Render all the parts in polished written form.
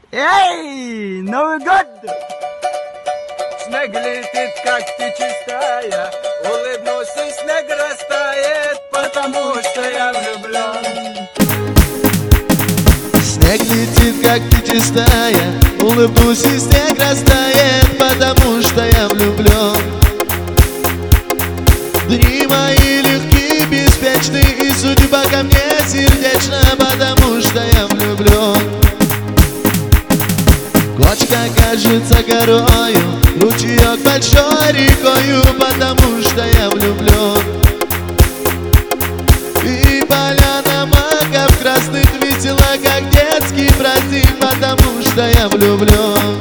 Эй, Новый год! Снег летит, как ты чистая, улыбнусь, и снег растает, потому что я влюблен. Снег летит, как ты чистая, улыбнусь, и снег растает, потому что я влюблен. Дни мои легкие, беспечны, и судьба ко мне сердечна, потому что я влюблен. Кочка кажется горою, ручеек большой рекою, потому что я влюблен. И поляна маков красных весела, как детский праздник, потому что я влюблен.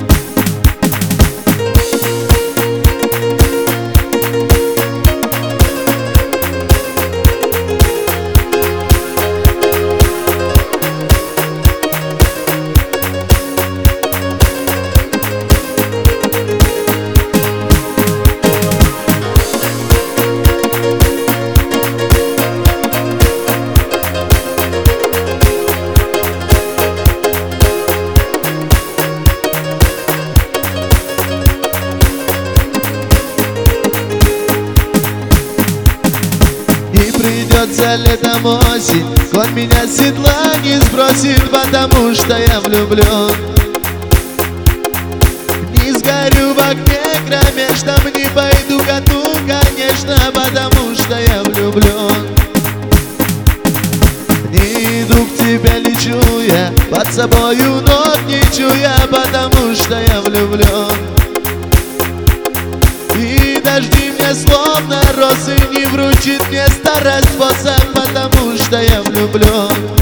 Придется летом осень, конь меня с седла не сбросит, потому что я влюблен. Не сгорю в огне кромешном, не пойду ко дну, конечно, потому что я влюблен. Не иду к тебе, лечу я, под собою ног не чуя, потому что я влюблен. И дожди мне словно розы не вручит мне старый способ, потому что я влюблен.